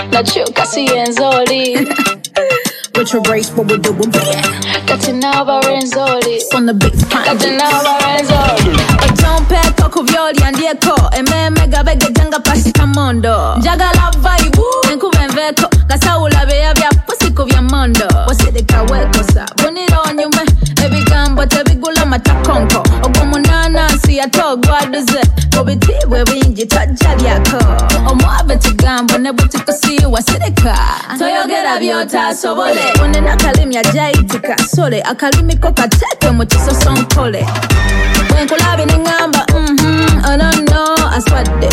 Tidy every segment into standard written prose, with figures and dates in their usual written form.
nachuka siyenzoli. With your race, what we doing? Katinaba Renzoli. On the beat, Katinaba Renzoli. Otompe koko vyoli andieko. Mega bege janga pasita mondo. Jaga la vibe, nkuvenveko. Kasaula beya vya pusiko vya mondo. Wasidika weko sa, boniro nyume. Ebigambo tebigula matakonko. Ogomunana siyatogwa duze. Kobitiwe winji tajali yako. Omwabe tigambo nebutikusi wasidika. Toyogera vyota sobole. One nakalimi ajaitika sole. Akalimi koka teke mochiso sonkole. Wenkulabi ningamba, I don't know, aswade.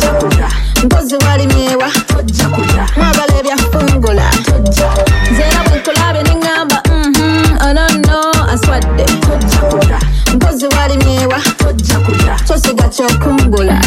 Ngozi wali miewa, mwagale vya fungula. Zera wenkulabi ningamba, I don't know, aswade. Ngozi wali miewa, chosiga chokungula.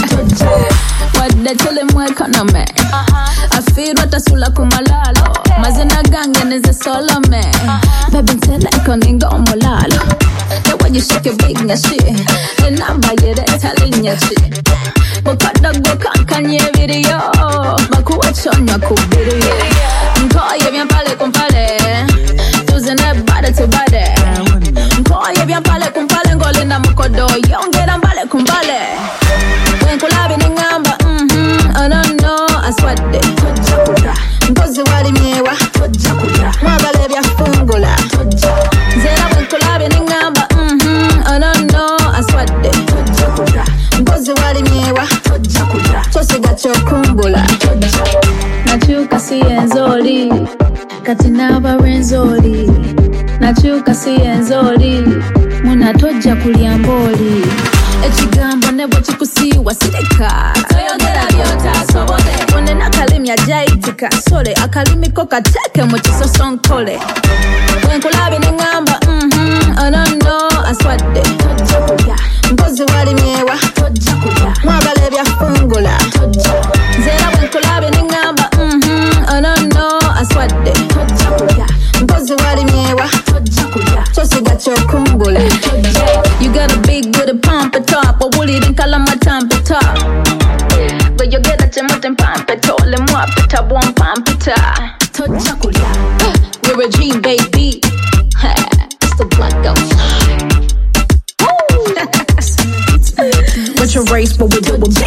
Wadde tule mweka na me. Afirwa tasula kumalalo. Mazina gange neze solo me. Baby ntele koningo omolalo. The way you shake your big nyashi. The number you dey telling nyashi. Bukada go kankanye video. Bakuwa chonya kubirio. Nkoye vya pale kumpale. Tuzene bade to bade. Nkoye vya pale kumpale ngole na mkodo. Yongera mbale kumbale. Wenkulabi ningamba, I don't know, aswade. Ngozi wali miewa, mwagale vya fungula. Zera wenkulabi ningamba, I don't know, aswade. Ngozi wali miewa, chosiga chokungula. Nachuka siyenzoli, katinaba Renzoli. Nachuka siyenzoli, munatoja kuliamboli. Echigambo nebo chikusiwa sideka. Toyogera vyota sobole. One nakalimi ajaitika sole. Akalimi koka teke mochiso sonkole. Wenkulabi ningamba, I don't know, aswade. Ngozi wali miewa, mwagale vya fungula. Zera wenkulabi ningamba, I don't know, aswade. Ngozi wali miewa, chosiga chokungula. You got a big with a pump it up. Or would it in kalama tamp it up? But you get a temot and pump it all. Le moi pita bon pump it up. We're a dream baby. It's the black outside. What's your race, what we doing?